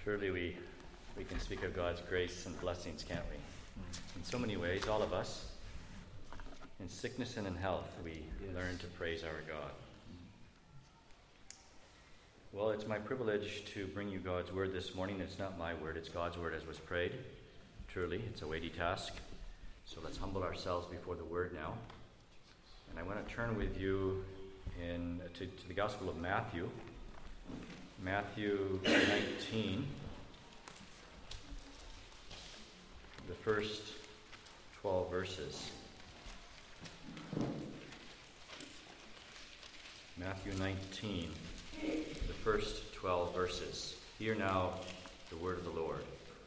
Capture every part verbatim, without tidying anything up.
Surely we, we can speak of God's grace and blessings, can't we? In so many ways, all of us. In sickness and in health, we learn to praise our God. Well, it's my privilege to bring you God's word this morning. It's not my word, it's God's word as was prayed. Truly, it's a weighty task. So let's humble ourselves before the word now. And I want to turn with you in to, to the Gospel of Matthew. Matthew nineteen, the first twelve verses. Matthew nineteen, the first twelve verses. Hear now the word of the Lord.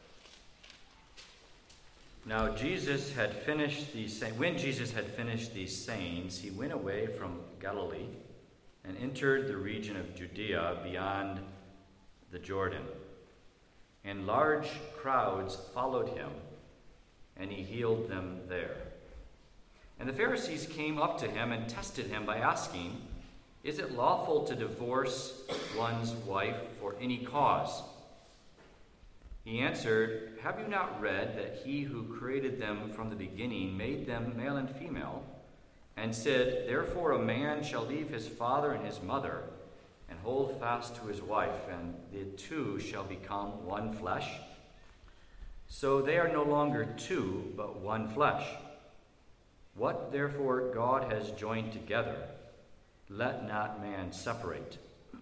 Now Jesus had finished these when Jesus had finished these sayings, he went away from Galilee and entered the region of Judea beyond the Jordan. And large crowds followed him, and he healed them there. And the Pharisees came up to him and tested him by asking, "Is it lawful to divorce one's wife for any cause?" He answered, "Have you not read that he who created them from the beginning made them male and female, and said, 'Therefore a man shall leave his father and his mother, and hold fast to his wife, and the two shall become one flesh'? So they are no longer two, but one flesh. What therefore God has joined together, let not man separate."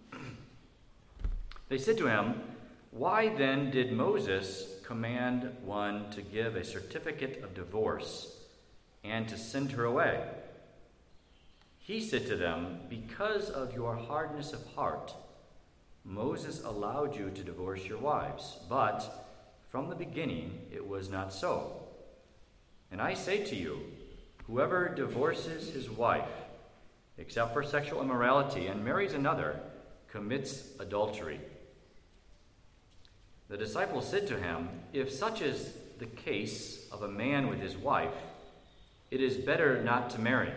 They said to him, "Why then did Moses command one to give a certificate of divorce and to send her away?" He said to them, "Because of your hardness of heart, Moses allowed you to divorce your wives, but from the beginning it was not so. And I say to you, whoever divorces his wife, except for sexual immorality, and marries another, commits adultery." The disciples said to him, "If such is the case of a man with his wife, it is better not to marry."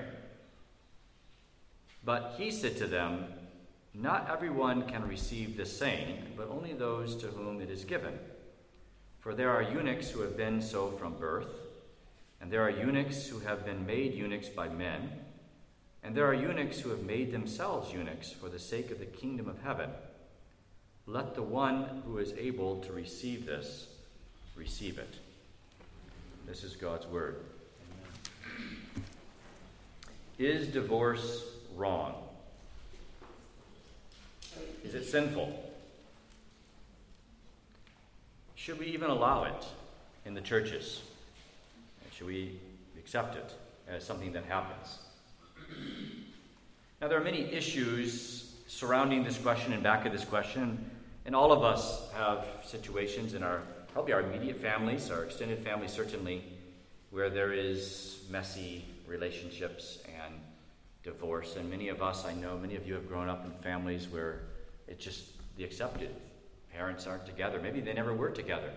But he said to them, "Not everyone can receive this saying, but only those to whom it is given. For there are eunuchs who have been so from birth, and there are eunuchs who have been made eunuchs by men, and there are eunuchs who have made themselves eunuchs for the sake of the kingdom of heaven. Let the one who is able to receive this, receive it." This is God's word. Amen. Is divorce wrong? Is it sinful? Should we even allow it in the churches? Should we accept it as something that happens? Now, there are many issues surrounding this question and back of this question, and all of us have situations in our, probably our immediate families, our extended families certainly, where there is messy relationships and divorce. And many of us, I know, many of you have grown up in families where it's just the accepted. Parents aren't together. Maybe they never were together.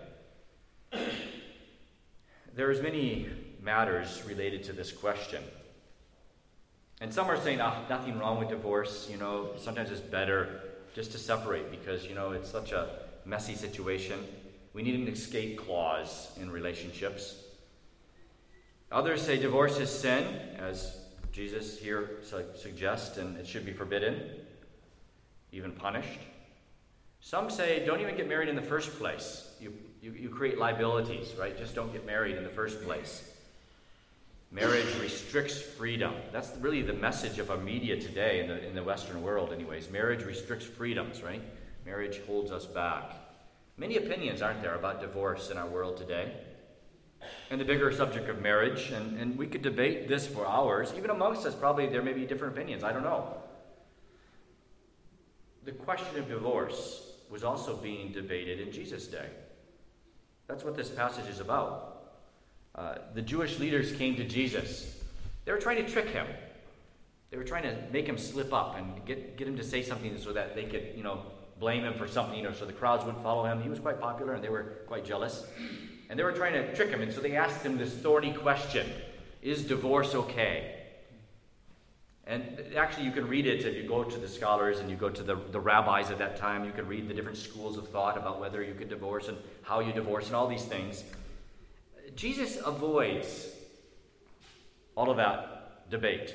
There's many matters related to this question. And some are saying, oh, nothing wrong with divorce. You know, sometimes it's better just to separate because, you know, it's such a messy situation. We need an escape clause in relationships. Others say divorce is sin, as Jesus here su- suggests, and it should be forbidden, even punished. Some say don't even get married in the first place. You, you, you create liabilities, right? Just don't get married in the first place. Marriage restricts freedom. That's really the message of our media today in the in the Western world anyways. Marriage restricts freedoms, right? Marriage holds us back. Many opinions, aren't there, about divorce in our world today? And the bigger subject of marriage, and, and we could debate this for hours. Even amongst us, probably there may be different opinions. I don't know. The question of divorce was also being debated in Jesus' day. That's what this passage is about. Uh, the Jewish leaders came to Jesus. They were trying to trick him. They were trying to make him slip up and get, get him to say something so that they could, you know, blame him for something, you know, so the crowds wouldn't follow him. He was quite popular and they were quite jealous. And they were trying to trick him, and so they asked him this thorny question: is divorce okay? And actually, you can read it if you go to the scholars and you go to the, the rabbis at that time. You can read the different schools of thought about whether you could divorce and how you divorce and all these things. Jesus avoids all of that debate.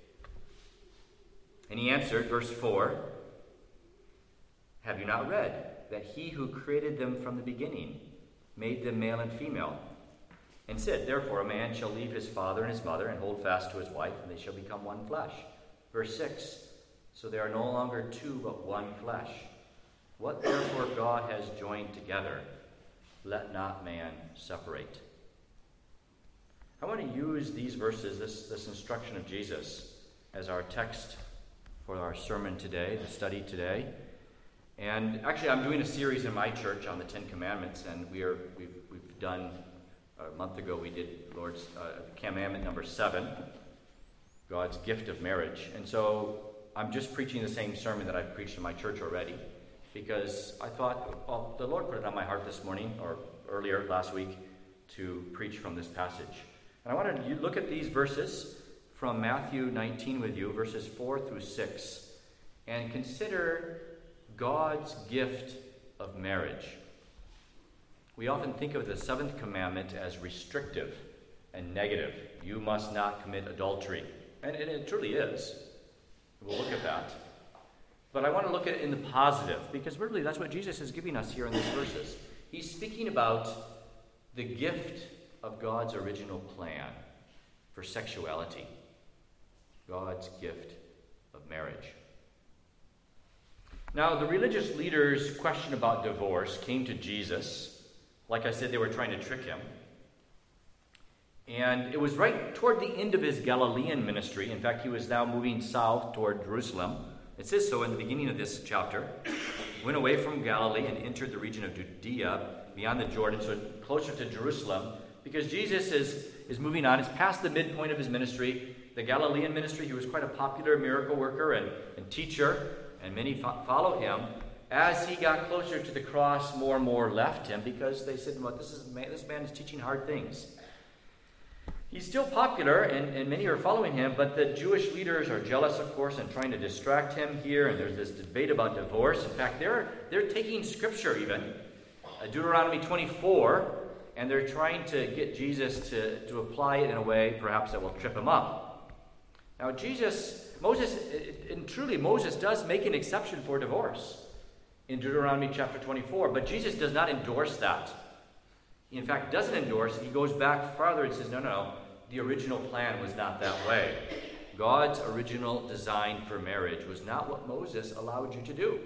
And he answered, verse four, "Have you not read that he who created them from the beginning made them male and female? And said, therefore, a man shall leave his father and his mother and hold fast to his wife, and they shall become one flesh." Verse six, "So they are no longer two, but one flesh. What therefore God has joined together, let not man separate." I want to use these verses, this, this instruction of Jesus, as our text for our sermon today, the study today. And actually, I'm doing a series in my church on the Ten Commandments, and we are we've we've done. A month ago, we did Lord's uh, commandment number seven, God's gift of marriage. And so I'm just preaching the same sermon that I've preached in my church already, because I thought, well, the Lord put it on my heart this morning, or earlier last week, to preach from this passage. And I wanted to look at these verses from Matthew nineteen with you, verses four through six, and consider God's gift of marriage. We often think of the seventh commandment as restrictive and negative. You must not commit adultery. And it, it truly is. We'll look at that. But I want to look at it in the positive, because really that's what Jesus is giving us here in these verses. He's speaking about the gift of God's original plan for sexuality. God's gift of marriage. Now, the religious leaders' question about divorce came to Jesus. Like I said, they were trying to trick him. And it was right toward the end of his Galilean ministry. In fact, he was now moving south toward Jerusalem. It says so in the beginning of this chapter. Went away from Galilee and entered the region of Judea beyond the Jordan, so closer to Jerusalem, because Jesus is, is moving on. It's past the midpoint of his ministry. The Galilean ministry, he was quite a popular miracle worker and, and teacher, and many fo- followed him. As he got closer to the cross, more and more left him, because they said, well, this, is, man, this man is teaching hard things. He's still popular, and, and many are following him, but the Jewish leaders are jealous, of course, and trying to distract him here, and there's this debate about divorce. In fact, they're, they're taking Scripture even, uh, Deuteronomy twenty-four, and they're trying to get Jesus to, to apply it in a way perhaps that will trip him up. Now, Jesus, Moses, and truly Moses does make an exception for divorce in Deuteronomy chapter twenty-four, but Jesus does not endorse that. He, in fact, doesn't endorse it. He goes back farther and says, no, no, no, the original plan was not that way. God's original design for marriage was not what Moses allowed you to do.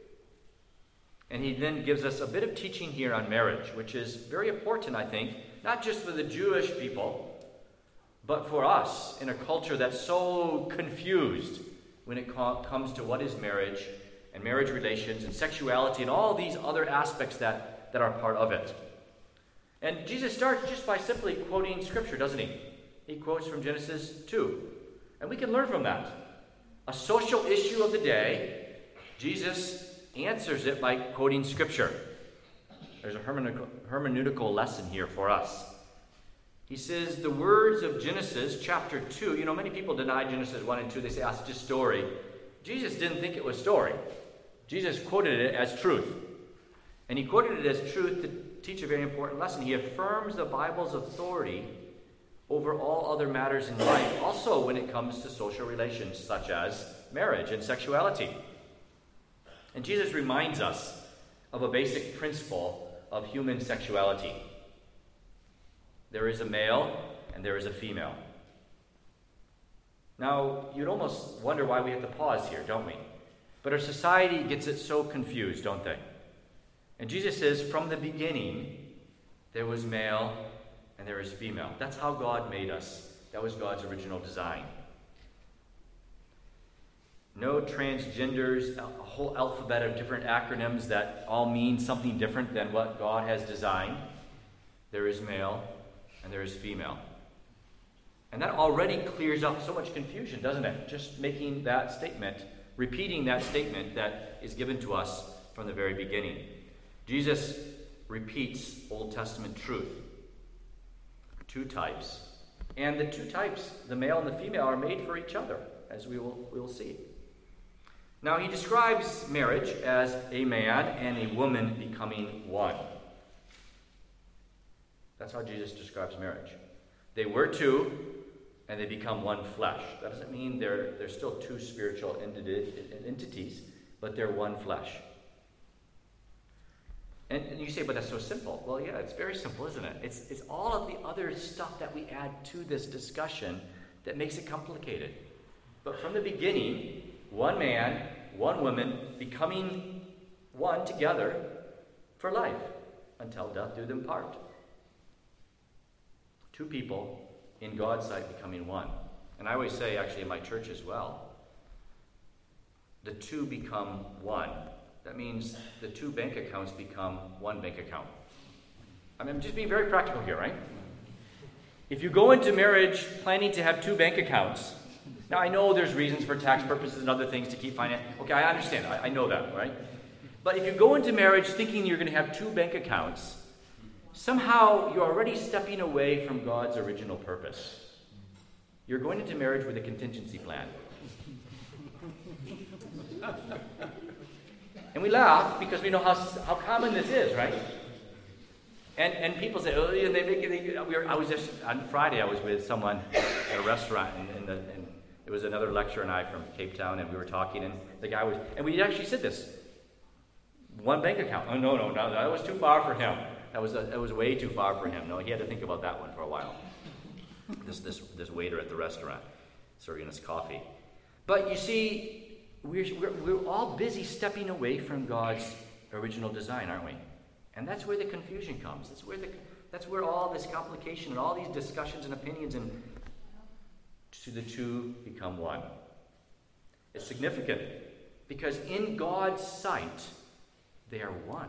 And he then gives us a bit of teaching here on marriage, which is very important, I think, not just for the Jewish people, but for us in a culture that's so confused when it comes to what is marriage and marriage relations and sexuality and all these other aspects that, that are part of it. And Jesus starts just by simply quoting Scripture, doesn't he? He quotes from Genesis two. And we can learn from that. A social issue of the day, Jesus answers it by quoting Scripture. There's a hermeneutical, hermeneutical lesson here for us. He says the words of Genesis chapter two, you know, many people deny Genesis one and two. They say, oh, it's just story. Jesus didn't think it was story. Jesus quoted it as truth. And he quoted it as truth to teach a very important lesson. He affirms the Bible's authority over all other matters in life, also when it comes to social relations such as marriage and sexuality. And Jesus reminds us of a basic principle of human sexuality. There is a male and there is a female. Now, you'd almost wonder why we have to pause here, don't we? But our society gets it so confused, don't they? And Jesus says, from the beginning, there was male and there is female. That's how God made us. That was God's original design. No transgenders, a whole alphabet of different acronyms that all mean something different than what God has designed. There is male and there is female. And that already clears up so much confusion, doesn't it? Just making that statement, repeating that statement that is given to us from the very beginning. Jesus repeats Old Testament truth. Two types. And the two types, the male and the female, are made for each other. as we will, we will see. Now, he describes marriage as a man and a woman becoming one. That's how Jesus describes marriage. They were two, and they become one flesh. That doesn't mean they're, they're still two spiritual entities, but they're one flesh. And, and you say, but that's so simple. Well, yeah, it's very simple, isn't it? It's, it's all of the other stuff that we add to this discussion that makes it complicated. But from the beginning, one man, one woman, becoming one together for life, until death do them part. Two people in God's sight becoming one. And I always say, actually, in my church as well, the two become one. That means the two bank accounts become one bank account. I mean, I'm just being very practical here, right? If you go into marriage planning to have two bank accounts, now I know there's reasons for tax purposes and other things to keep finance. Okay, I understand. I, I know that, right? But if you go into marriage thinking you're going to have two bank accounts, somehow you're already stepping away from God's original purpose. You're going into marriage with a contingency plan. And we laugh because we know how how common this is, right? And and people say, oh, and they make it. They, we were, I was just on Friday. I was with someone at a restaurant, and, and, the, and it was another lecturer and I from Cape Town, and we were talking, and the guy was, and we actually said this: one bank account. Oh no, no, no, that was too far for him. That was a, that was way too far for him. No, he had to think about that one for a while. This this this waiter at the restaurant serving us coffee. But you see. We're, we're, we're all busy stepping away from God's original design, aren't we? And that's where the confusion comes. That's where the that's where all this complication and all these discussions and opinions and to the two become one. It's significant because in God's sight, they are one.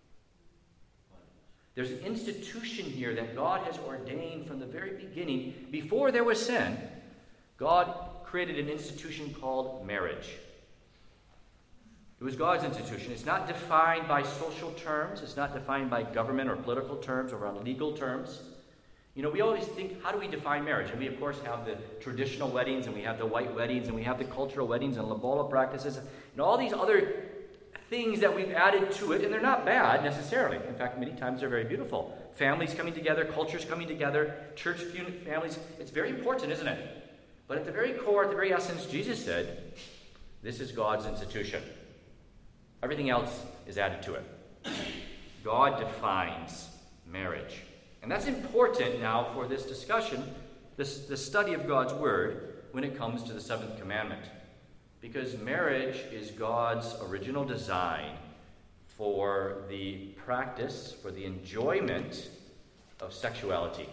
There's an institution here that God has ordained from the very beginning. Before there was sin, God created an institution called marriage. It was God's institution. It's not defined by social terms. It's not defined by government or political terms or on legal terms. You know, we always think, how do we define marriage? And we, of course, have the traditional weddings, and we have the white weddings, and we have the cultural weddings and lobola practices, and all these other things that we've added to it, and they're not bad necessarily. In fact, many times they're very beautiful. Families coming together, cultures coming together, church families. It's very important, isn't it? But at the very core, at the very essence, Jesus said, this is God's institution. Everything else is added to it. God defines marriage. And that's important now for this discussion, this, the study of God's Word, when it comes to the seventh commandment. Because marriage is God's original design for the practice, for the enjoyment of sexuality.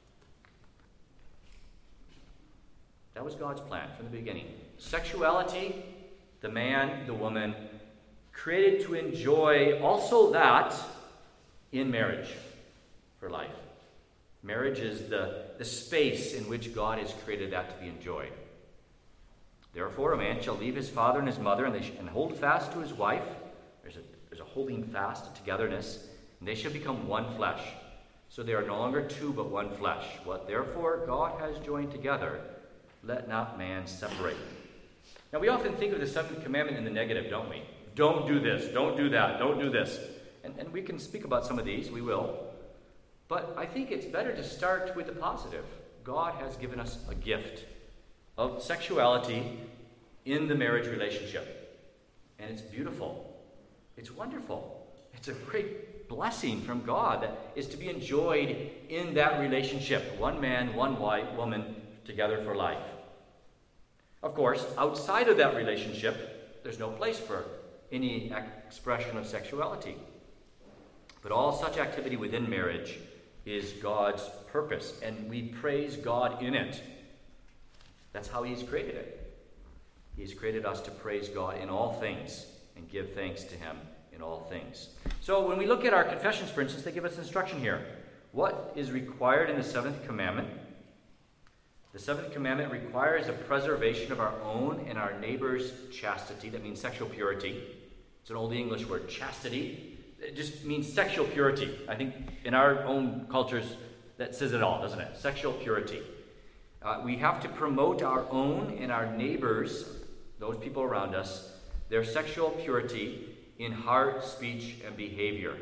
That was God's plan from the beginning. Sexuality, the man, the woman, created to enjoy also that in marriage for life. Marriage is the, the space in which God has created that to be enjoyed. Therefore, a man shall leave his father and his mother and, they sh- and hold fast to his wife. There's a, there's a holding fast, a togetherness, and they shall become one flesh. So they are no longer two, but one flesh. What therefore God has joined together, let not man separate. Now, we often think of the seventh commandment in the negative, don't we? Don't do this, don't do that, don't do this. And, and we can speak about some of these, we will. But I think it's better to start with the positive. God has given us a gift of sexuality in the marriage relationship. And it's beautiful. It's wonderful. It's a great blessing from God that is to be enjoyed in that relationship. One man, one wife, woman together for life. Of course, outside of that relationship, there's no place for any expression of sexuality. But all such activity within marriage is God's purpose, and we praise God in it. That's how He's created it. He's created us to praise God in all things and give thanks to Him in all things. So when we look at our confessions, for instance, they give us instruction here. What is required in the seventh commandment? The seventh commandment requires a preservation of our own and our neighbor's chastity. That means sexual purity. It's an old English word, chastity. It just means sexual purity. I think in our own cultures that says it all, doesn't it? Sexual purity. Uh, we have to promote our own and our neighbors, those people around us, their sexual purity in heart, speech, and behavior.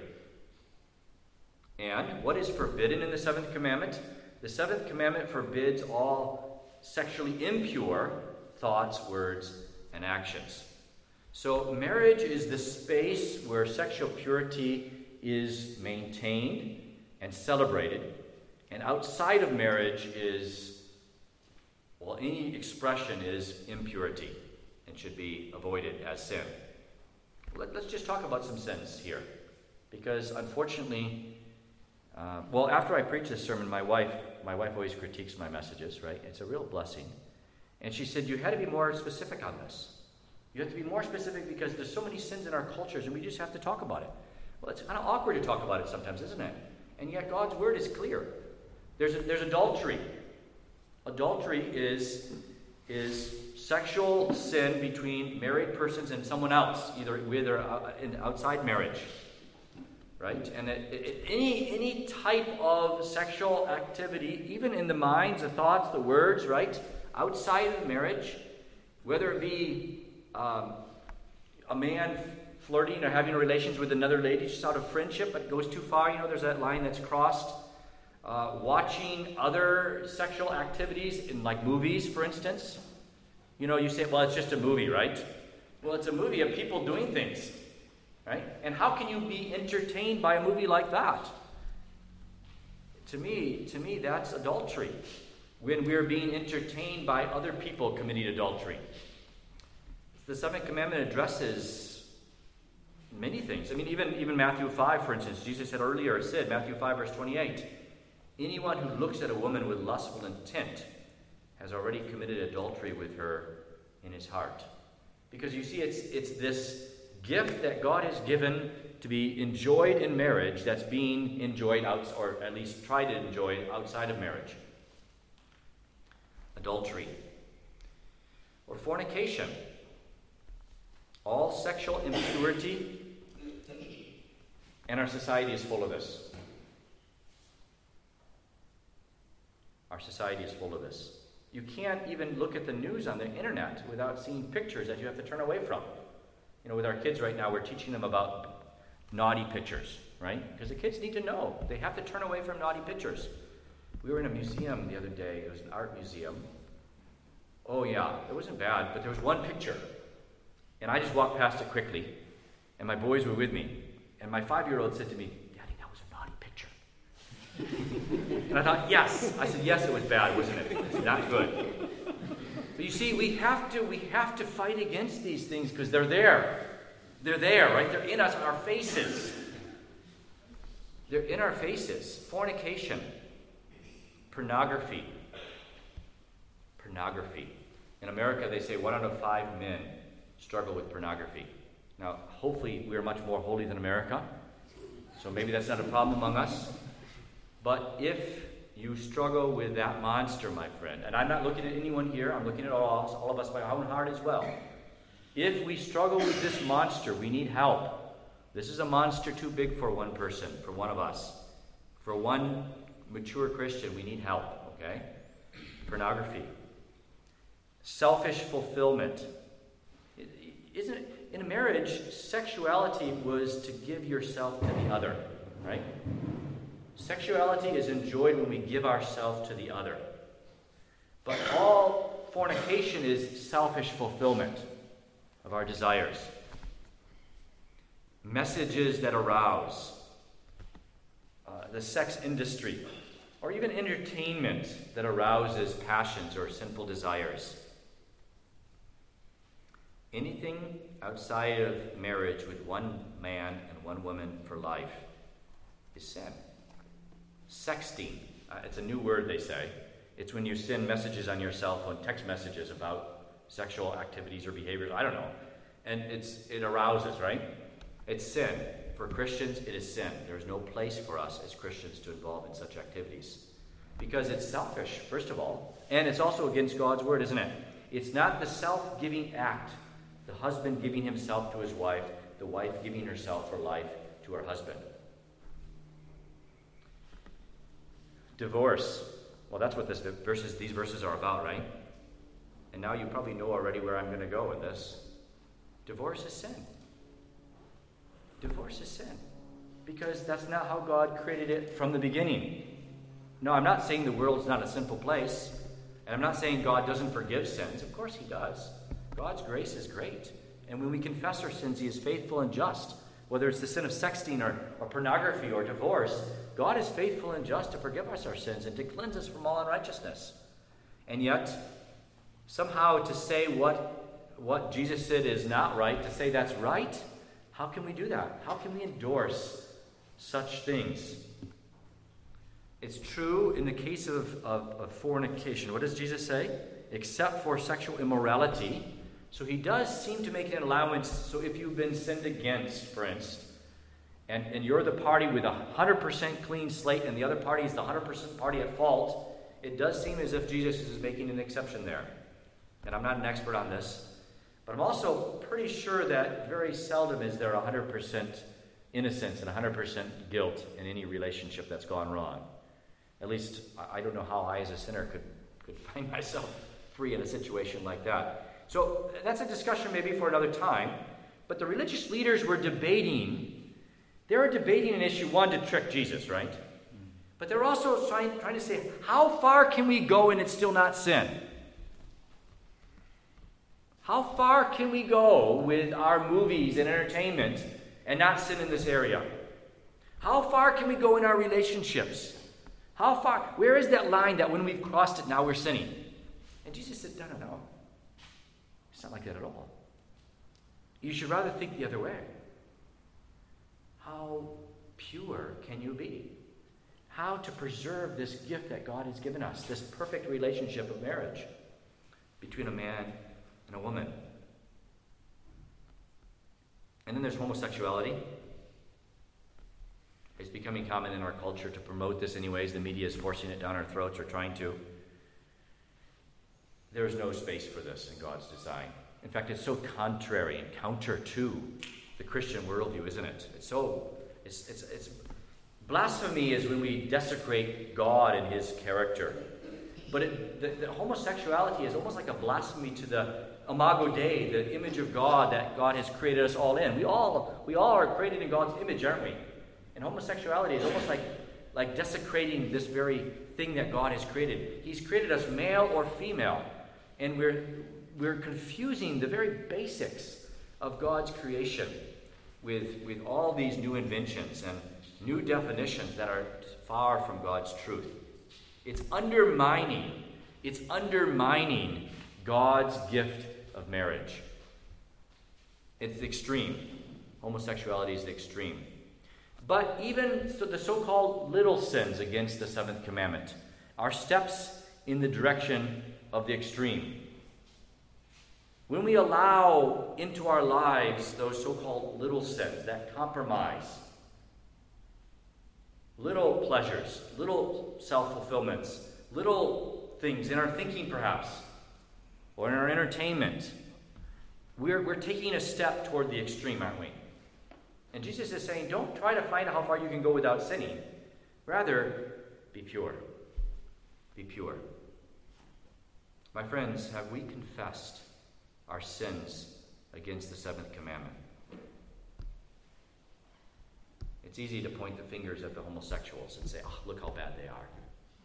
And what is forbidden in the seventh commandment? The seventh commandment forbids all sexually impure thoughts, words, and actions. So marriage is the space where sexual purity is maintained and celebrated. And outside of marriage is, well, any expression is impurity and should be avoided as sin. Let, let's just talk about some sins here. Because unfortunately, uh, well, after I preach this sermon, my wife, my wife always critiques my messages, right? It's a real blessing. And she said, you had to be more specific on this. You have to be more specific because there's so many sins in our cultures and we just have to talk about it. Well, it's kind of awkward to talk about it sometimes, isn't it? And yet God's word is clear. There's, a, there's adultery. Adultery is, is sexual sin between married persons and someone else, either with or in outside marriage. Right? And it, it, any, any type of sexual activity, even in the minds, the thoughts, the words, right? Outside of marriage, whether it be um, a man flirting or having relations with another lady just out of friendship, but goes too far, you know, there's that line that's crossed. Uh, watching other sexual activities in like movies, for instance. You know, you say, well, it's just a movie, right? Well, it's a movie of people doing things, right? And how can you be entertained by a movie like that? To me, to me, that's adultery. When we're being entertained by other people committing adultery. The seventh commandment addresses many things. I mean, even, even Matthew five, for instance, Jesus said earlier, said, Matthew five, verse twenty-eight, anyone who looks at a woman with lustful intent has already committed adultery with her in his heart. Because you see, it's, it's this gift that God has given to be enjoyed in marriage that's being enjoyed out, or at least tried to enjoy outside of marriage. Adultery. Or fornication. All sexual impurity, and our society is full of this. Our society is full of this. You can't even look at the news on the internet without seeing pictures that you have to turn away from. You know, with our kids right now, we're teaching them about naughty pictures, right? Because the kids need to know. They have to turn away from naughty pictures. We were in a museum the other day. It was an art museum. Oh, yeah, it wasn't bad, but there was one picture. And I just walked past it quickly, and my boys were with me. And my five-year-old said to me, Daddy, that was a naughty picture. And I thought, yes. I said, yes, it was bad, wasn't it? It's not good. But you see, we have to we have to fight against these things because they're there. They're there, right? They're in us, our faces. They're in our faces. Fornication. Pornography. Pornography. In America, they say one out of five men struggle with pornography. Now, hopefully, we are much more holy than America, so maybe that's not a problem among us. But if you struggle with that monster, my friend, and I'm not looking at anyone here, I'm looking at all, all of us by our own heart as well. If we struggle with this monster, we need help. This is a monster too big for one person, for one of us. For one mature Christian, we need help, okay? Pornography. Selfish fulfillment. Isn't it, in a marriage, sexuality was to give yourself to the other, right? Sexuality is enjoyed when we give ourselves to the other. But all fornication is selfish fulfillment of our desires. Messages that arouse. Uh, the sex industry. Or even entertainment that arouses passions or sinful desires. Anything outside of marriage with one man and one woman for life is sin. Sexting. Uh, it's a new word, they say. It's when you send messages on your cell phone, text messages about sexual activities or behaviors. I don't know. And it's it arouses, right? It's sin. For Christians, it is sin. There is no place for us as Christians to involve in such activities. Because it's selfish, first of all. And it's also against God's word, isn't it? It's not the self-giving act. The husband giving himself to his wife. The wife giving herself for life to her husband. Divorce. Well, that's what this verses, these verses are about, right? And now you probably know already where I'm going to go with this. Divorce is sin. Divorce is sin. Because that's not how God created it from the beginning. No, I'm not saying the world's not a sinful place. And I'm not saying God doesn't forgive sins. Of course he does. God's grace is great. And when we confess our sins, he is faithful and just. Whether it's the sin of sexting or, or pornography or divorce, God is faithful and just to forgive us our sins and to cleanse us from all unrighteousness. And yet, somehow to say what, what Jesus said is not right, to say that's right, how can we do that? How can we endorse such things? It's true in the case of, of, of fornication. What does Jesus say? Except for sexual immorality. So he does seem to make an allowance. So if you've been sinned against, for instance, and, and you're the party with a one hundred percent clean slate and the other party is the one hundred percent party at fault, it does seem as if Jesus is making an exception there. And I'm not an expert on this, but I'm also pretty sure that very seldom is there one hundred percent innocence and one hundred percent guilt in any relationship that's gone wrong. At least, I don't know how I as a sinner could, could find myself free in a situation like that. So that's a discussion maybe for another time. But the religious leaders were debating. They were debating an issue, one, to trick Jesus, right? But they're also trying, trying to say, how far can we go and it's still not sin? How far can we go with our movies and entertainment and not sin in this area? How far can we go in our relationships? How far? Where is that line that when we've crossed it, now we're sinning? And Jesus said, no, no, no. It's not like that at all. You should rather think the other way. How pure can you be? How to preserve this gift that God has given us, this perfect relationship of marriage between a man and a woman. And then there's homosexuality. It's becoming common in our culture to promote this anyways. The media is forcing it down our throats or trying to. There is no space for this in God's design. In fact, it's so contrary and counter to the Christian worldview, isn't it? It's so, it's, it's, it's blasphemy is when we desecrate God and his character. But it, the, the homosexuality is almost like a blasphemy to the imago Dei, the image of God that God has created us all in. We all, we all are created in God's image, aren't we? And homosexuality is almost like, like desecrating this very thing that God has created. He's created us male or female. And we're, we're confusing the very basics of God's creation with, with all these new inventions and new definitions that are far from God's truth. It's undermining, it's undermining God's gift of marriage. It's the extreme. Homosexuality is the extreme. But even so, the so-called little sins against the seventh commandment are steps in the direction of the extreme. When we allow into our lives those so-called little sins that compromise, little pleasures, little self-fulfillments, little things in our thinking perhaps, or in our entertainment, we're, we're taking a step toward the extreme, aren't we? And Jesus is saying, don't try to find out how far you can go without sinning. Rather, be pure. Be pure. My friends, have we confessed our sins against the seventh commandment? It's easy to point the fingers at the homosexuals and say, oh, look how bad they are.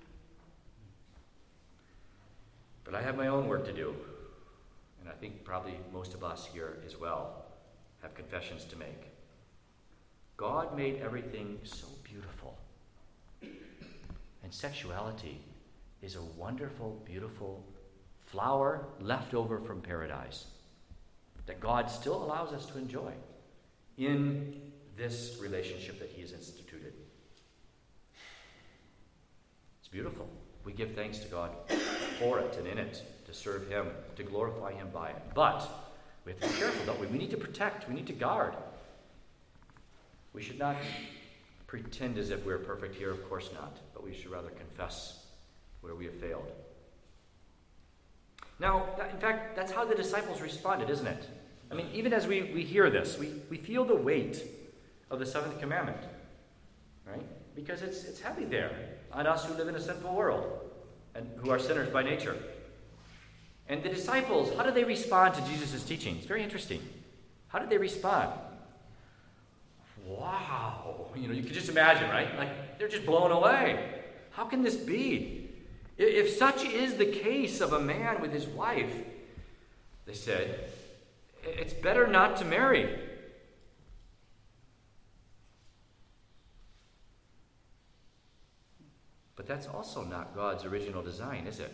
But I have my own work to do. And I think probably most of us here as well have confessions to make. God made everything so beautiful. And sexuality is a wonderful, beautiful flower left over from paradise that God still allows us to enjoy in this relationship that he has instituted. It's beautiful. We give thanks to God for it and in it, to serve him, to glorify him by it. But we have to be careful, don't we? We need to protect. We need to guard. We should not pretend as if we're perfect here. Of course not. But we should rather confess where we have failed. Now, in fact, that's how the disciples responded, isn't it? I mean, even as we, we hear this, we, we feel the weight of the seventh commandment, right? Because it's it's heavy there on us who live in a sinful world. and who are sinners by nature. And the disciples, how did they respond to Jesus' teaching? It's very interesting. How did they respond? Wow. You know, you can just imagine, right? Like, they're just blown away. How can this be? If such is the case of a man with his wife, they said, it's better not to marry. But that's also not God's original design, is it?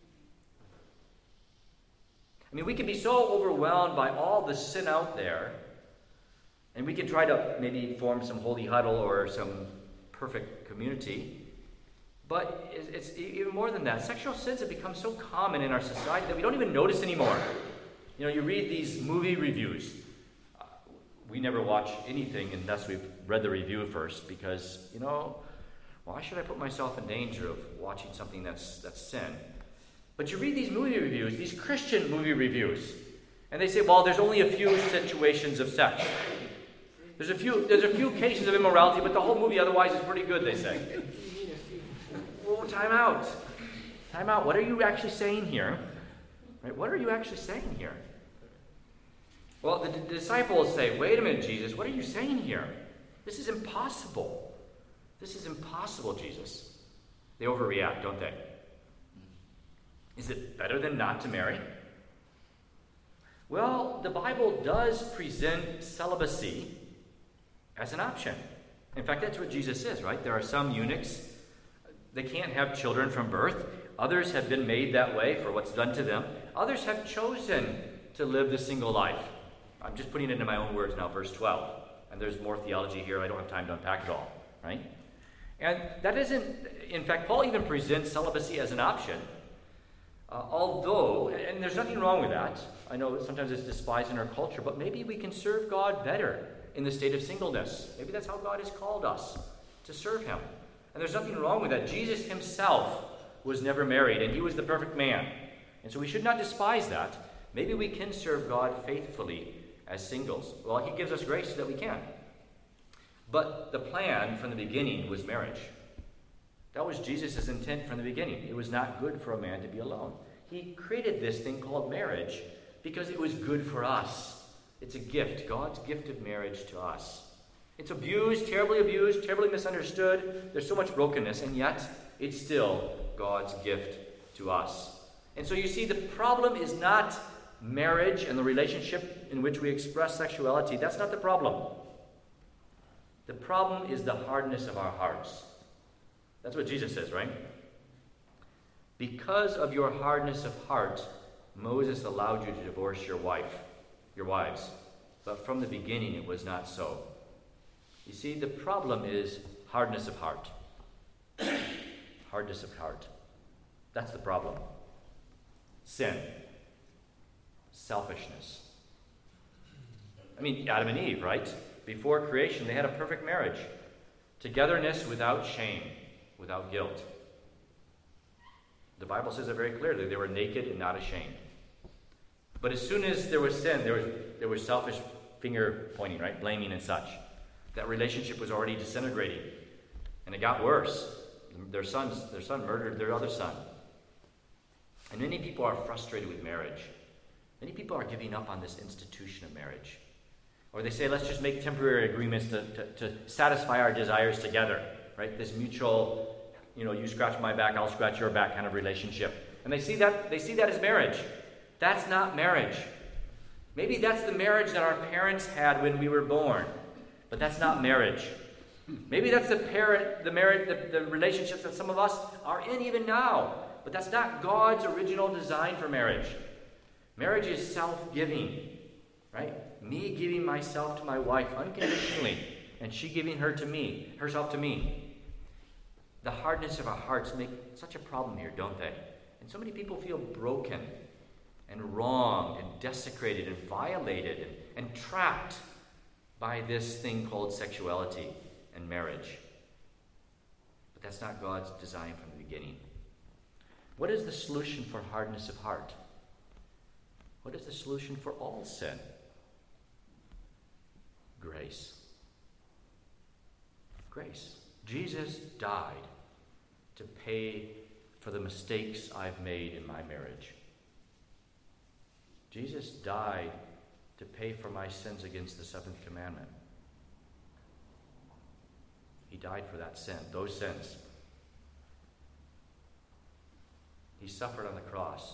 I mean, we can be so overwhelmed by all the sin out there, and we can try to maybe form some holy huddle or some perfect community. But it's even more than that. Sexual sins have become so common in our society that we don't even notice anymore. You know, you read these movie reviews. Uh, we never watch anything unless we've read the review first because, you know, why should I put myself in danger of watching something that's that's sin? But you read these movie reviews, these Christian movie reviews, and they say, well, there's only a few situations of sex. There's a few there's a few cases of immorality, but the whole movie otherwise is pretty good, they say. Well, time out. Time out. What are you actually saying here? Right? What are you actually saying here? Well, the, the disciples say, wait a minute, Jesus, what are you saying here? This is impossible. This is impossible, Jesus. They overreact, don't they? Is it better than not to marry? Well, the Bible does present celibacy as an option. In fact, that's what Jesus is, right? There are some eunuchs, they can't have children from birth. Others have been made that way for what's done to them. Others have chosen to live the single life. I'm just putting it into my own words now, verse twelve. And there's more theology here. I don't have time to unpack it all, right? And that isn't, in fact, Paul even presents celibacy as an option. Uh, although, and there's nothing wrong with that. I know sometimes it's despised in our culture, but maybe we can serve God better in the state of singleness. Maybe that's how God has called us, to serve him. And there's nothing wrong with that. Jesus himself was never married, and he was the perfect man. And so we should not despise that. Maybe we can serve God faithfully as singles. Well, he gives us grace so that we can. But the plan from the beginning was marriage. That was Jesus' intent from the beginning. It was not good for a man to be alone. He created this thing called marriage because it was good for us. It's a gift, God's gift of marriage to us. It's abused, terribly abused, terribly misunderstood. There's so much brokenness, and yet it's still God's gift to us. And so you see, the problem is not marriage and the relationship in which we express sexuality. That's not the problem. The problem is the hardness of our hearts. That's what Jesus says, right? Because of your hardness of heart, Moses allowed you to divorce your wife, your wives. But from the beginning, it was not so. You see, the problem is hardness of heart. Hardness of heart. That's the problem. Sin. Selfishness. I mean, Adam and Eve, right? Before creation, they had a perfect marriage. Togetherness without shame, without guilt. The Bible says it very clearly. They were naked and not ashamed. But as soon as there was sin, there was, there was selfish finger pointing, right? Blaming and such. That relationship was already disintegrating. And it got worse. Their sons, their son murdered their other son. And many people are frustrated with marriage. Many people are giving up on this institution of marriage. Or they say, let's just make temporary agreements to, to, to satisfy our desires together. Right? This mutual, you know, you scratch my back, I'll scratch your back kind of relationship. And they see that, they see that as marriage. That's not marriage. Maybe that's the marriage that our parents had when we were born. But that's not marriage. Maybe that's the parent, the marriage, the, the relationships that some of us are in even now. But that's not God's original design for marriage. Marriage is self-giving, right? Me giving myself to my wife unconditionally, and she giving her to me, herself to me. The hardness of our hearts make such a problem here, don't they? And so many people feel broken and wronged and desecrated and violated and, and trapped by this thing called sexuality and marriage. But that's not God's design from the beginning. What is the solution for hardness of heart? What is the solution for all sin? Grace. Grace. Jesus died to pay for the mistakes I've made in my marriage. Jesus died to pay for my sins against the seventh commandment. He died for that sin, those sins. He suffered on the cross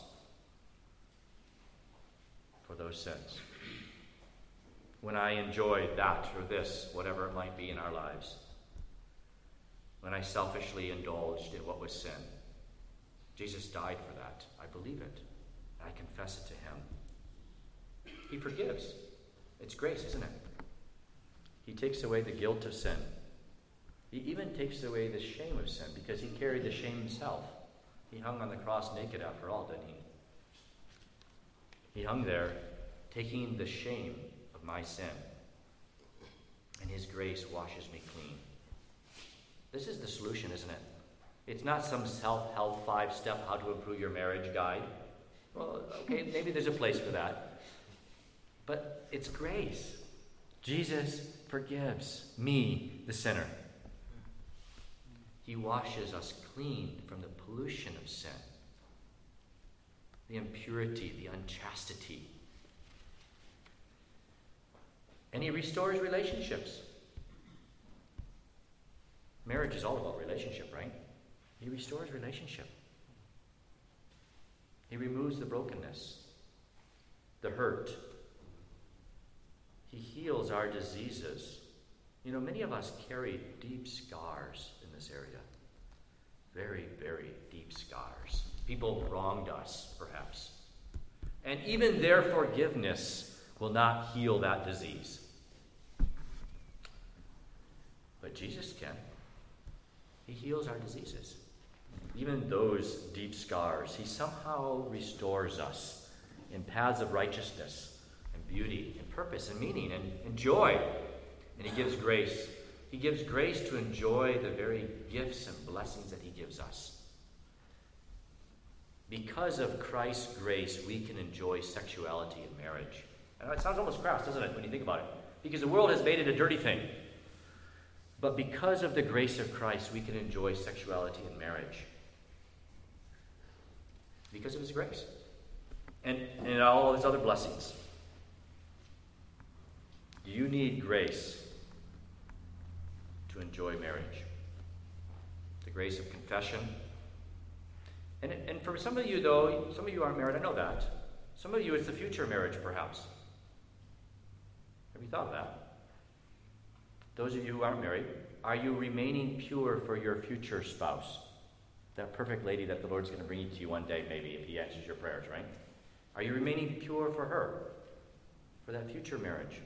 for those sins. When I enjoy that or this, whatever it might be in our lives, when I selfishly indulged in what was sin, Jesus died for that. I believe it. I confess it to him. He forgives. It's grace, isn't it? He takes away the guilt of sin. He even takes away the shame of sin because he carried the shame himself. He hung on the cross naked after all, didn't he? He hung there taking the shame of my sin. And his grace washes me clean. This is the solution, isn't it? It's not some self-help five-step how to improve your marriage guide. Well, okay, maybe there's a place for that. But it's grace. Jesus forgives me, the sinner. He washes us clean from the pollution of sin, the impurity, the unchastity. And he restores relationships. Marriage is all about relationship, right? He restores relationship. He removes the brokenness, the hurt. He heals our diseases. You know, many of us carry deep scars in this area. Very, very deep scars. People wronged us, perhaps. And even their forgiveness will not heal that disease. But Jesus can. He heals our diseases. Even those deep scars, he somehow restores us in paths of righteousness and beauty and purpose and meaning and, and joy. And he gives grace. He gives grace to enjoy the very gifts and blessings that he gives us. Because of Christ's grace, we can enjoy sexuality in marriage. I know it sounds almost crass, doesn't it, when you think about it? Because the world has made it a dirty thing. But because of the grace of Christ, we can enjoy sexuality in marriage. Because of his grace. And, and all his other blessings. You need grace to enjoy marriage. The grace of confession. And, and for some of you, though, some of you aren't married, I know that. Some of you, it's the future marriage, perhaps. Have you thought of that? Those of you who aren't married, are you remaining pure for your future spouse? That perfect lady that the Lord's going to bring to you one day, maybe, if he answers your prayers, right? Are you remaining pure for her? For that future marriage?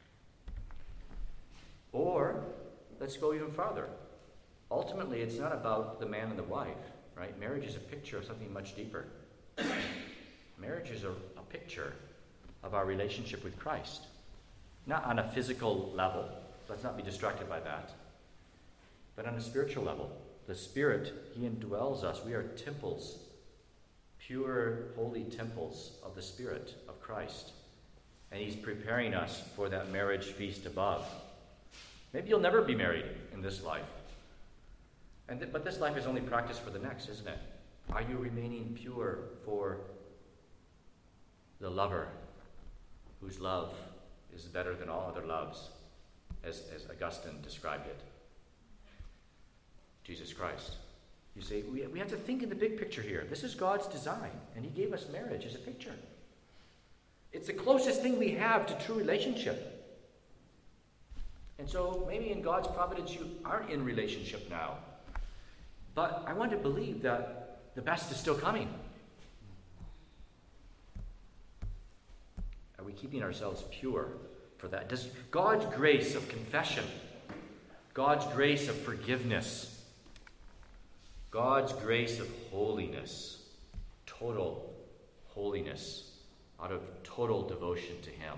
Or, let's go even farther. Ultimately, it's not about the man and the wife, right? Marriage is a picture of something much deeper. Marriage is a, a picture of our relationship with Christ. Not on a physical level. Let's not be distracted by that. But on a spiritual level. The Spirit, he indwells us. We are temples. Pure, holy temples of the Spirit of Christ. And he's preparing us for that marriage feast above. Maybe you'll never be married in this life. And th- but this life is only practice for the next, isn't it? Are you remaining pure for the lover whose love is better than all other loves, as, as Augustine described it? Jesus Christ. You say, we, we have to think in the big picture here. This is God's design, and he gave us marriage as a picture. It's the closest thing we have to true relationship. And so maybe in God's providence you aren't in relationship now. But I want to believe that the best is still coming. Are we keeping ourselves pure for that? Does God's grace of confession, God's grace of forgiveness, God's grace of holiness, total holiness, out of total devotion to him.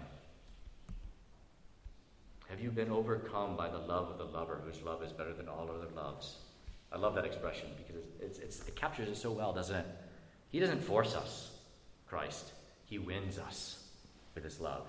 Have you been overcome by the love of the lover whose love is better than all other loves? I love that expression because it's, it's, it captures it so well, doesn't it? He doesn't force us, Christ. He wins us with his love.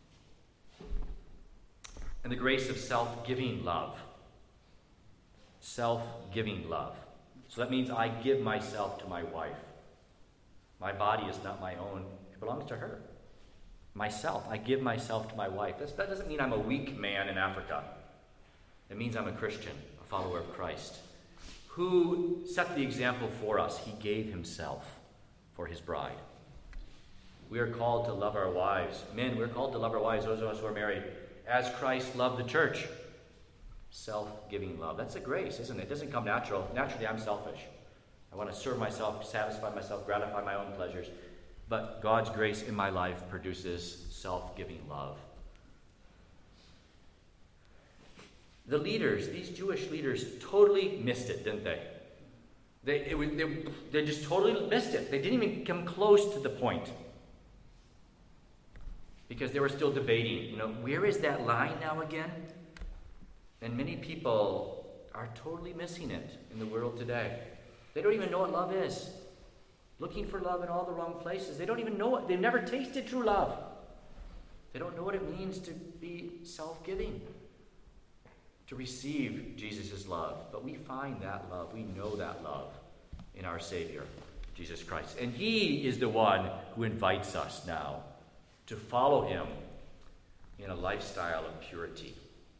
And the grace of self-giving love. Self-giving love. So that means I give myself to my wife. My body is not my own. It belongs to her. Myself. I give myself to my wife. That's, that doesn't mean I'm a weak man in Africa. It means I'm a Christian, a follower of Christ, who set the example for us. He gave himself for his bride. We are called to love our wives. Men, we're called to love our wives, those of us who are married, as Christ loved the church. Self-giving love. That's a grace, isn't it? It doesn't come natural. Naturally, I'm selfish. I want to serve myself, satisfy myself, gratify my own pleasures. But God's grace in my life produces self-giving love. The leaders, these Jewish leaders, totally missed it, didn't they? They, it was, they, they just totally missed it. They didn't even come close to the point. Because they were still debating, you know, where is that line now again? And many people are totally missing it in the world today. They don't even know what love is. Looking for love in all the wrong places. They don't even know it. They've never tasted true love. They don't know what it means to be self-giving, to receive Jesus' love. But we find that love, we know that love in our Savior, Jesus Christ. And he is the one who invites us now to follow him in a lifestyle of purity.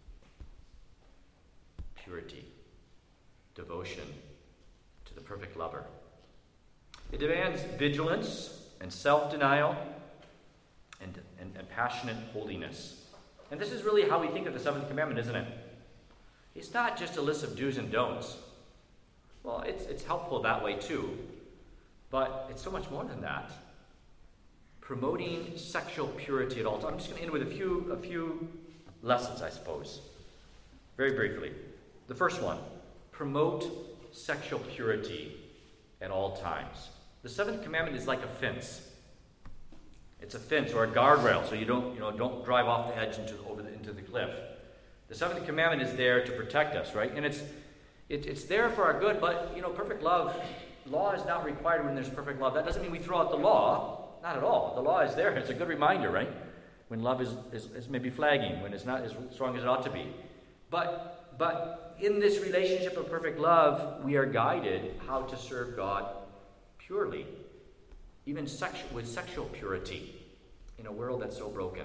Purity. Devotion to the perfect lover. It demands vigilance and self-denial and, and, and passionate holiness. And this is really how we think of the seventh commandment, isn't it? It's not just a list of do's and don'ts. Well, it's, it's helpful that way too, but it's so much more than that. Promoting sexual purity at all times. I'm just going to end with a few, a few lessons, I suppose. Very briefly. The first one, promote sexual purity at all times. The seventh commandment is like a fence. It's a fence or a guardrail, so you don't, you know, don't drive off the edge into over the, into the cliff. The seventh commandment is there to protect us, right? And it's it, it's there for our good, but you know, perfect love, law is not required when there's perfect love. That doesn't mean we throw out the law. Not at all. The law is there. It's a good reminder, right? When love is, is, is maybe flagging, when it's not as strong as it ought to be. But but in this relationship of perfect love, we are guided how to serve God purely, even sexu- with sexual purity in a world that's so broken.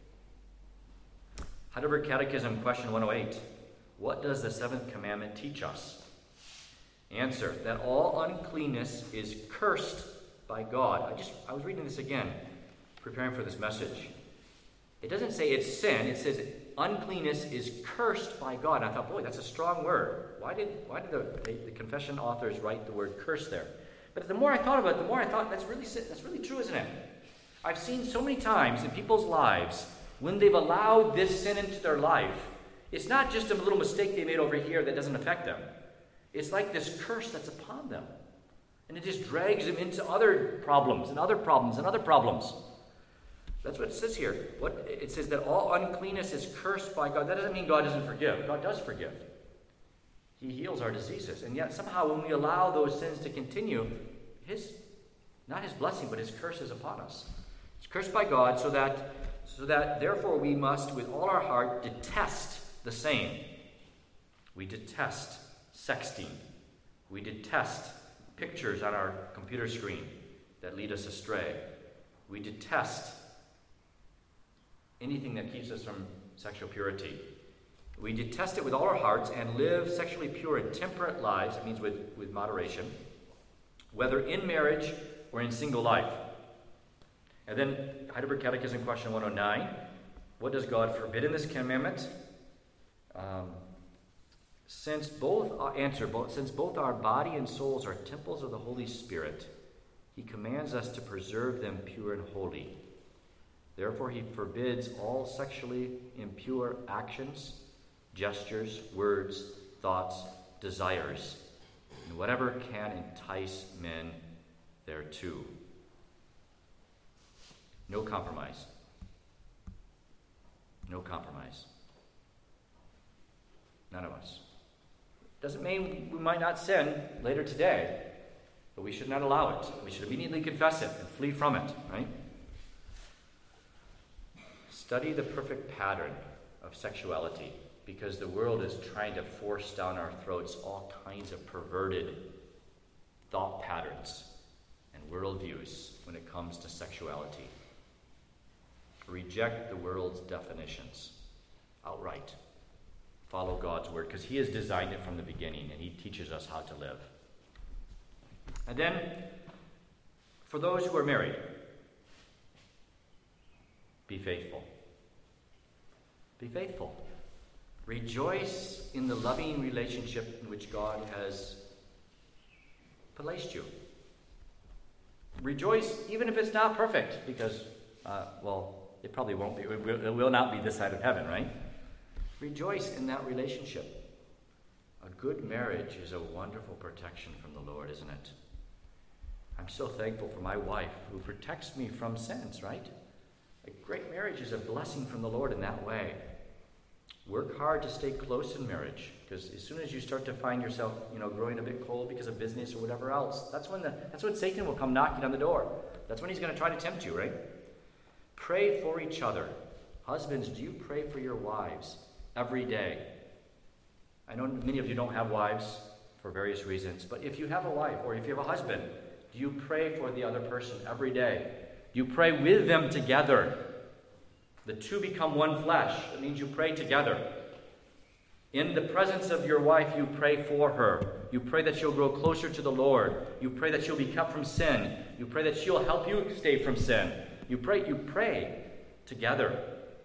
Heidelberg Catechism, question one oh eight. What does the seventh commandment teach us? Answer, that all uncleanness is cursed by God. I just I was reading this again, preparing for this message. It doesn't say it's sin. It says uncleanness is cursed by God. And I thought, boy, that's a strong word. Why did why did the, the, the confession authors write the word curse there? But the more I thought about it, the more I thought that's really that's really true, isn't it? I've seen so many times in people's lives when they've allowed this sin into their life, it's not just a little mistake they made over here that doesn't affect them. It's like this curse that's upon them. And it just drags them into other problems and other problems and other problems. That's what it says here. What it says that all uncleanness is cursed by God. That doesn't mean God doesn't forgive. God does forgive. He heals our diseases. And yet somehow when we allow those sins to continue, his not his blessing, but his curse is upon us. It's cursed by God so that so that therefore we must with all our heart detest the same. We detest sexting. We detest pictures on our computer screen that lead us astray. We detest anything that keeps us from sexual purity. We detest it with all our hearts and live sexually pure and temperate lives. It means with, with moderation, whether in marriage or in single life. And then Heidelberg Catechism, question one oh nine. What does God forbid in this commandment? Um, since both our, answer both since both our body and souls are temples of the Holy Spirit, he commands us to preserve them pure and holy. Therefore, he forbids all sexually impure actions, gestures, words, thoughts, desires, and whatever can entice men thereto. No compromise. No compromise. None of us. Doesn't mean we might not sin later today, but we should not allow it. We should immediately confess it and flee from it, right? Study the perfect pattern of sexuality, because the world is trying to force down our throats all kinds of perverted thought patterns and worldviews when it comes to sexuality. Reject the world's definitions outright. Follow God's word, because he has designed it from the beginning, and he teaches us how to live. And then, for those who are married, be faithful. Be faithful. Rejoice in the loving relationship in which God has placed you. Rejoice even if it's not perfect, because, uh, well, it probably won't be. It will, it will not be this side of heaven, right? Rejoice in that relationship. A good marriage is a wonderful protection from the Lord, isn't it? I'm so thankful for my wife who protects me from sins, right? A great marriage is a blessing from the Lord in that way. Work hard to stay close in marriage, because as soon as you start to find yourself, you know, growing a bit cold because of business or whatever else, that's when the that's when Satan will come knocking on the door. That's when he's going to try to tempt you, right? Pray for each other. Husbands, do you pray for your wives every day? I know many of you don't have wives for various reasons, but if you have a wife or if you have a husband, do you pray for the other person every day? Do you pray with them together? The two become one flesh. It means you pray together. In the presence of your wife, you pray for her. You pray that she'll grow closer to the Lord. You pray that she'll be kept from sin. You pray that she'll help you stay from sin. You pray, you pray together,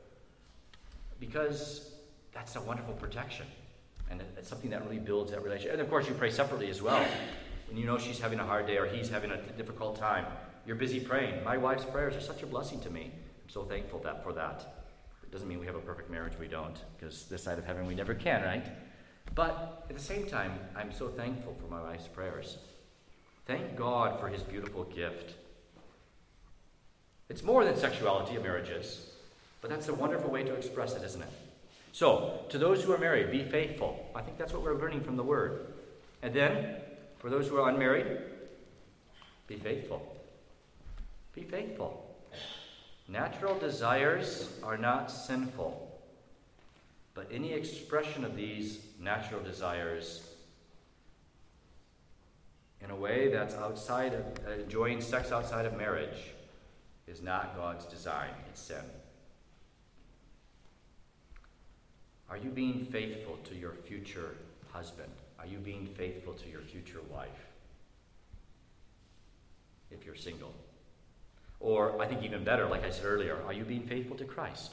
because that's a wonderful protection. And it's something that really builds that relationship. And of course, you pray separately as well. When you know she's having a hard day or he's having a difficult time, you're busy praying. My wife's prayers are such a blessing to me. I'm so thankful that for that. It doesn't mean we have a perfect marriage. We don't, because this side of heaven we never can, right? But at the same time, I'm so thankful for my wife's prayers. Thank God for his beautiful gift. It's more than sexuality, a marriage is, but that's a wonderful way to express it, isn't it? So, to those who are married, be faithful. I think that's what we're learning from the Word. And then, for those who are unmarried, be faithful. Be faithful. Natural desires are not sinful, but any expression of these natural desires in a way that's outside of uh, enjoying sex outside of marriage is not God's design. It's sin. Are you being faithful to your future husband? Are you being faithful to your future wife? If you're single. Or, I think even better, like I said earlier, are you being faithful to Christ,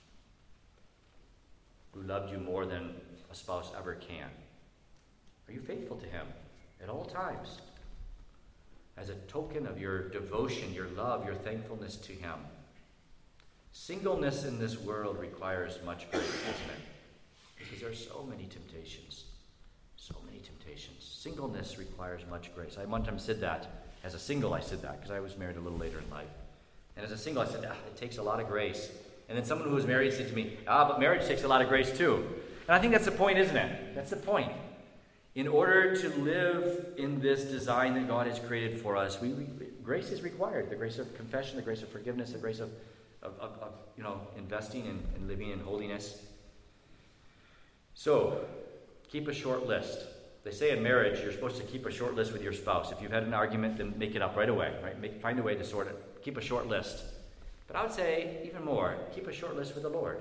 who loved you more than a spouse ever can? Are you faithful to him at all times, as a token of your devotion, your love, your thankfulness to him? Singleness in this world requires much grace, doesn't it? Because there are so many temptations. So many temptations. Singleness requires much grace. I one time said that. As a single, I said that, because I was married a little later in life. And as a single, I said, ah, it takes a lot of grace. And then someone who was married said to me, ah, but marriage takes a lot of grace too. And I think that's the point, isn't it? That's the point. In order to live in this design that God has created for us, we, we grace is required. The grace of confession, the grace of forgiveness, the grace of, of, of, of you know, investing and, and living in holiness. So, keep a short list. They say in marriage, you're supposed to keep a short list with your spouse. If you've had an argument, then make it up right away, right? Make, find a way to sort it. Keep a short list. But I would say, even more, keep a short list with the Lord.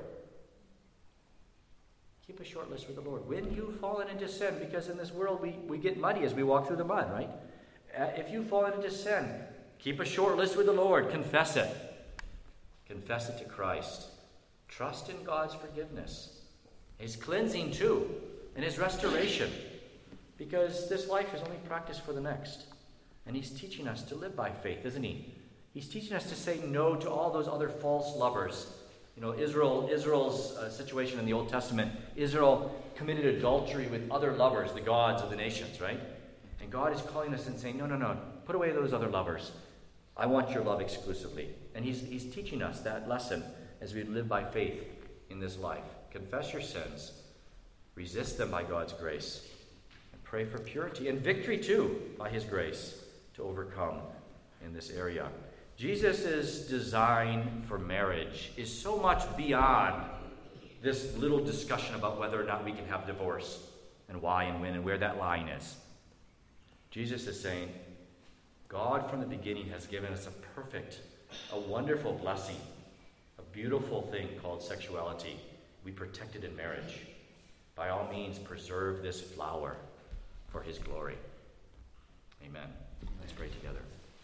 Keep a short list with the Lord. When you've fallen into sin, because in this world we, we get muddy as we walk through the mud, right? Uh, if you've fallen into sin, keep a short list with the Lord. Confess it. Confess it to Christ. Trust in God's forgiveness. His cleansing too, and his restoration. Because this life is only practice for the next. And he's teaching us to live by faith, isn't he? He's teaching us to say no to all those other false lovers. You know, Israel, Israel's uh, situation in the Old Testament, Israel committed adultery with other lovers, the gods of the nations, right? And God is calling us and saying, no, no, no, put away those other lovers. I want your love exclusively. And he's, he's teaching us that lesson as we live by faith in this life. Confess your sins. Resist them by God's grace. Pray for purity and victory, too, by his grace to overcome in this area. Jesus' design for marriage is so much beyond this little discussion about whether or not we can have divorce and why and when and where that line is. Jesus is saying, God from the beginning has given us a perfect, a wonderful blessing, a beautiful thing called sexuality. We protect it in marriage. By all means, preserve this flower for his glory. Amen. Let's pray together.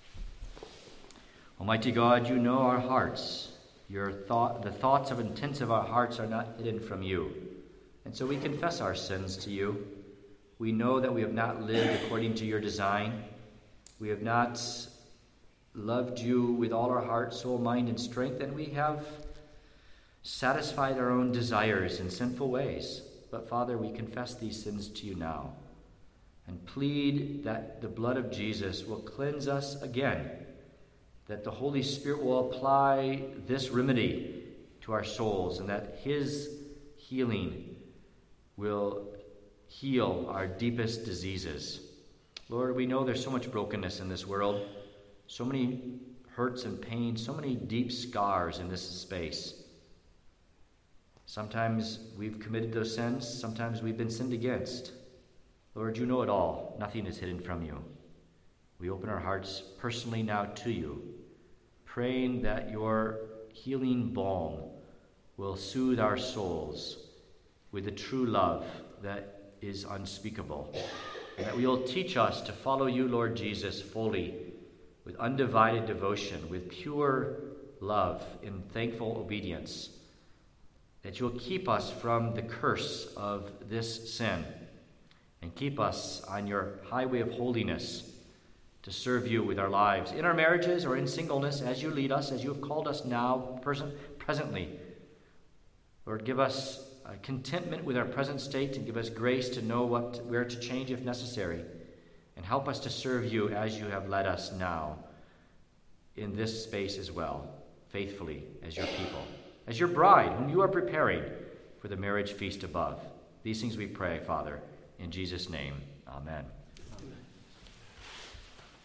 Almighty God, you know our hearts. Your thought, the thoughts of intents of our hearts are not hidden from you. And so we confess our sins to you. We know that we have not lived according to your design. We have not loved you with all our heart, soul, mind, and strength, and we have satisfied our own desires in sinful ways. But Father, we confess these sins to you now and plead that the blood of Jesus will cleanse us again, that the Holy Spirit will apply this remedy to our souls, and that his healing will heal our deepest diseases. Lord, we know there's so much brokenness in this world, so many hurts and pains, so many deep scars in this space. Sometimes we've committed those sins, sometimes we've been sinned against. Lord, you know it all. Nothing is hidden from you. We open our hearts personally now to you, praying that your healing balm will soothe our souls with a true love that is unspeakable, and that you'll teach us to follow you, Lord Jesus, fully, with undivided devotion, with pure love, in thankful obedience, that you'll keep us from the curse of this sin and keep us on your highway of holiness to serve you with our lives, in our marriages or in singleness, as you lead us, as you have called us now, present, presently. Lord, give us uh, contentment with our present state, and give us grace to know what where to change if necessary, and help us to serve you as you have led us now in this space as well, faithfully as your people, as your bride, whom you are preparing for the marriage feast above. These things we pray, Father, in Jesus' name. Amen. Amen.